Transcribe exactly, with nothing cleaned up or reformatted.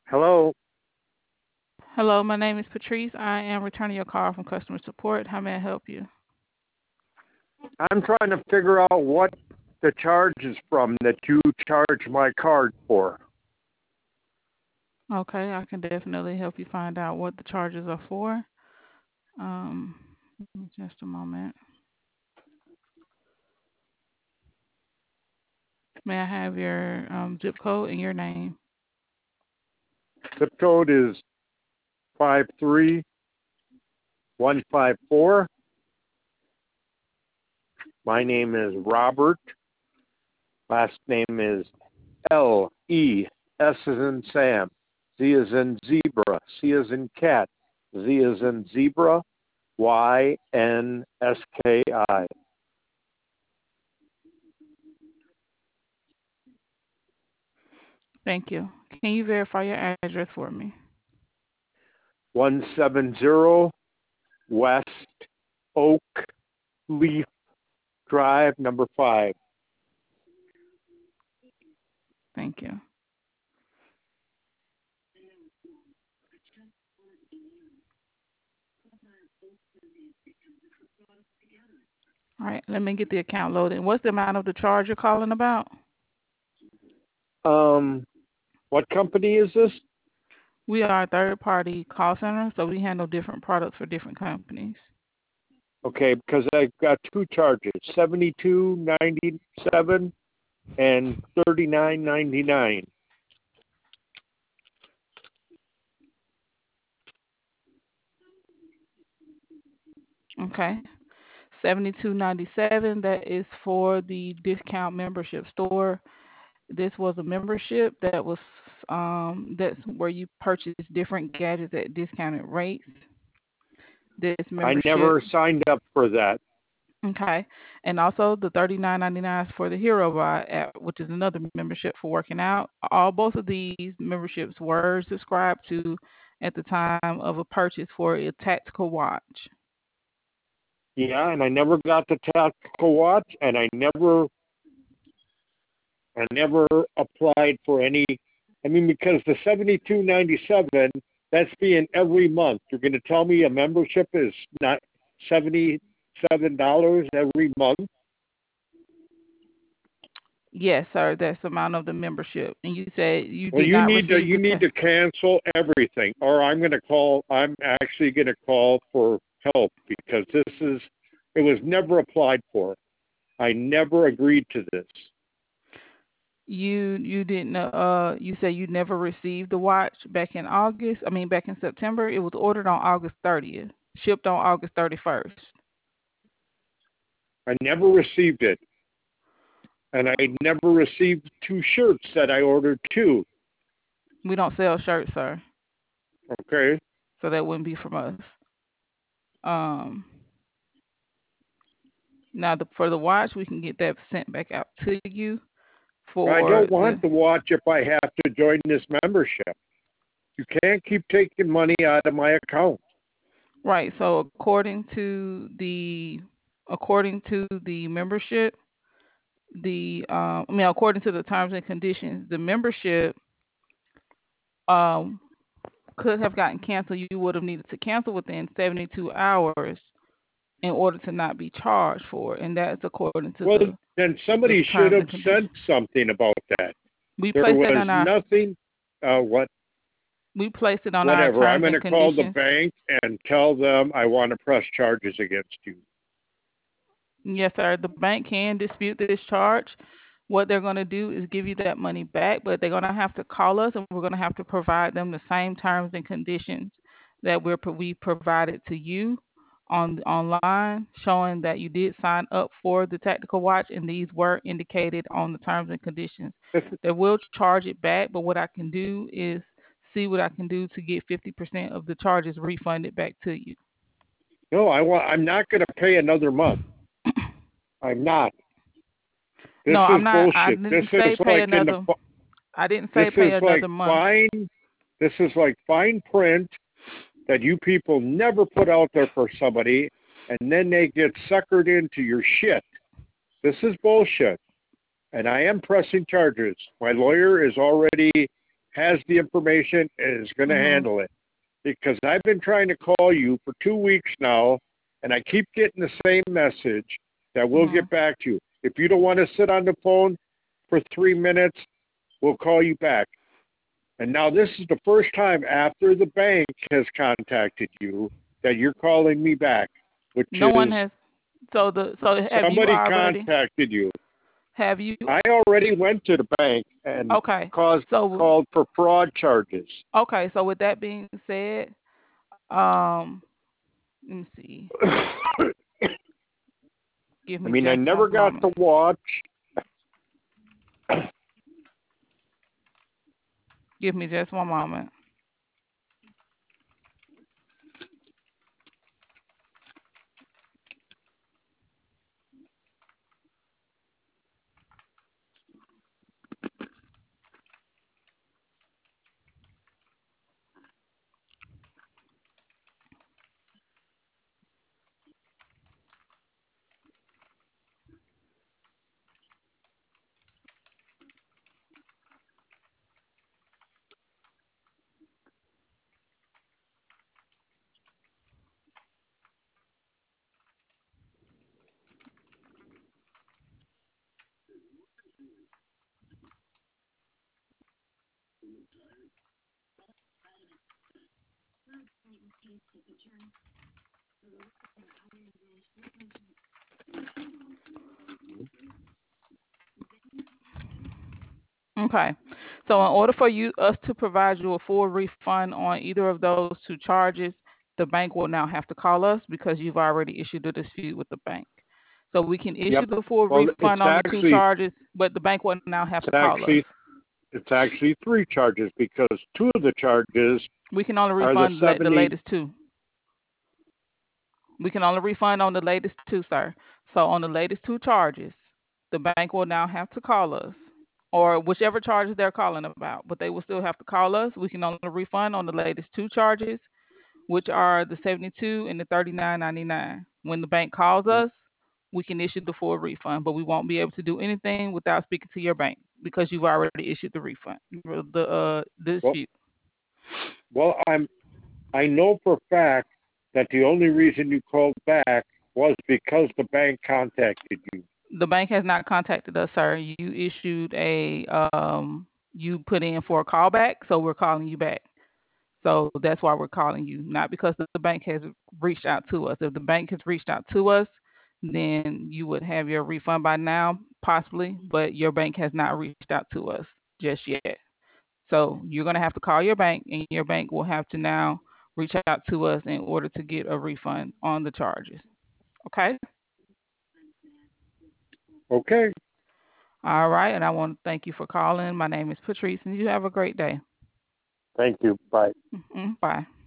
Hello. Hello, my name is Patrice. I am returning your call from customer support. How may I help you? I'm trying to figure out what the charge is from that you charge my card for. Okay, I can definitely help you find out what the charges are for. Um, just a moment. May I have your um, zip code and your name? Zip code is five three one five four. My name is Robert. Last name is L E S as in Sam. Z as in zebra. C as in cat. Z as in zebra. Y N S K I. Thank you. Can you verify your address for me? one seven zero West Oak Leaf Drive, number five. Thank you. All right, let me get the account loaded. What's the amount of the charge you're calling about? Um, what company is this? We are a third party call center, so we handle different products for different companies. Okay, because I've got two charges, seventy-two ninety-seven and thirty-nine ninety-nine. Okay. seventy-two ninety-seven, that is for the discount membership store. This was a membership that was um that's where you purchase different gadgets at discounted rates. This I membership, never signed up for that. okay, and also the thirty-nine ninety-nine is for the Hero Ride app, which is another membership for working out. All both of these memberships were subscribed to at the time of a purchase for a tactical watch. Yeah, and I never got the tactical watch, and I never, I never applied for any. I mean, because the seventy-two ninety-seven, that's being every month. You're going to tell me a membership is not seventy-seven dollars every month? Yes, sir, that's the amount of the membership. And you said you Well, did you not need to receive you the need ta- to cancel everything, or I'm going to call. I'm actually going to call for help because this is it was never applied for. I never agreed to this. you you didn't uh you said you never received the watch back in August. I mean back in September. It was ordered on August thirtieth, shipped on August thirty-first. I never received it, and I never received two shirts that I ordered too. We don't sell shirts, sir, Okay, so that wouldn't be from us. Um, now the for the watch, we can get that sent back out to you I for don't the want the watch if I have to join this membership. You can't keep taking money out of my account. right. So according to the according to the membership, the um, I mean according to the terms and conditions, the membership um could have gotten canceled. You would have needed to cancel within seventy-two hours in order to not be charged for it, and that's according to Well, the then the somebody should terms have and conditions. sent something about that. We There placed that was on our nothing. Uh, what we placed it on our whatever. I'm terms going and to call the conditions. bank and tell them I want to press charges against you. Yes, sir. The bank can dispute this charge. What they're going to do is give you that money back, but they're going to have to call us, and we're going to have to provide them the same terms and conditions that we're we provided to you on online, showing that you did sign up for the tactical watch, and these were indicated on the terms and conditions. They will charge it back, but what I can do is see what I can do to get fifty percent of the charges refunded back to you. No, I want. I'm not going to pay another month. I'm not. This No, is I'm not. I bullshit. This didn't is say pay like in the. another. I didn't This say is pay like another month. fine. This is like fine print that you people never put out there for somebody, and then they get suckered into your shit. This is bullshit, and I am pressing charges. My lawyer is already has the information and is going to Mhm. handle it. Because I've been trying to call you for two weeks now, and I keep getting the same message that we'll Mhm. get back to you. If you don't want to sit on the phone for three minutes, we'll call you back. And now this is the first time after the bank has contacted you that you're calling me back, which No one is has. So the so have you somebody already? contacted you. Have you? I already went to the bank and Okay. caused So called for fraud charges. okay. So with that being said, um, let me see. Give I me mean, I just one never got moment. to watch. Give me just one moment. Okay. So in order for you us to provide you a full refund on either of those two charges, the bank will now have to call us because you've already issued a dispute with the bank. So we can issue Yep. the full Well, it's refund on the two actually charges, but the bank will now have to it's call us. actually it's actually three charges because two of the charges We can only are the refund la- the seventy. latest two. We can only refund on the latest two, sir. So on the latest two charges, the bank will now have to call us, or whichever charges they're calling about, but they will still have to call us. We can only refund on the latest two charges, which are the seventy-two and the thirty-nine ninety-nine. When the bank calls us, we can issue the full refund, but we won't be able to do anything without speaking to your bank because you've already issued the refund, the uh, Well, dispute. well, I'm I know for a fact that the only reason you called back was because the bank contacted you. The bank has not contacted us, sir. You issued a um, you put in for a callback, so we're calling you back. So that's why we're calling you, not because the bank has reached out to us. If the bank has reached out to us, then you would have your refund by now, possibly, but your bank has not reached out to us just yet. So you're going to have to call your bank, and your bank will have to now reach out to us in order to get a refund on the charges. Okay? Okay. All right. And I want to thank you for calling. My name is Patrice, and you have a great day. Thank you. Bye. Mhm. Bye.